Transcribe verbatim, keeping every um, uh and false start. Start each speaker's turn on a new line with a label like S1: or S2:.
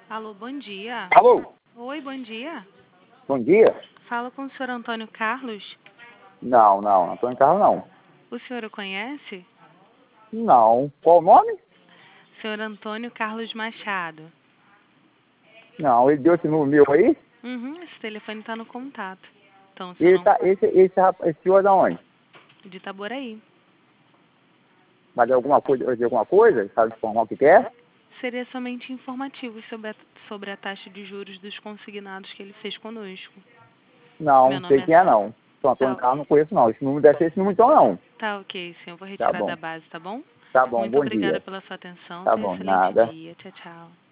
S1: Alô, bom dia.
S2: Alô,
S1: Oi, bom dia.
S2: bom dia?
S1: Fala com o senhor Antônio Carlos.
S2: Não, não, Antônio Carlos não.
S1: O senhor o conhece?
S2: Não. Qual o nome?
S1: Senhor Antônio Carlos Machado.
S2: Não, ele deu esse número meu aí?
S1: Uhum, esse telefone está no contato. Então, o senhor
S2: Ele
S1: não...
S2: tá, esse, esse, rapaz- esse senhor é da onde?
S1: de Itaboraí.
S2: Vai de alguma coisa, de alguma coisa? Sabe informar o que quer?
S1: Seria somente informativo sobre a, sobre a taxa de juros dos consignados que ele fez conosco.
S2: Não,
S1: Meu
S2: não sei
S1: nome é...
S2: quem é não. Sou Antônio
S1: Tá,
S2: Carlos, não conheço não. Esse número deve ser esse número então não.
S1: tá ok, senhor. Vou
S2: Tá
S1: retirar da
S2: bom.
S1: base, tá bom?
S2: Tá bom,
S1: Muito
S2: bom
S1: obrigada
S2: dia.
S1: pela sua atenção.
S2: Tá
S1: Tenha um
S2: bom,
S1: excelente
S2: nada.
S1: dia. Tchau, tchau.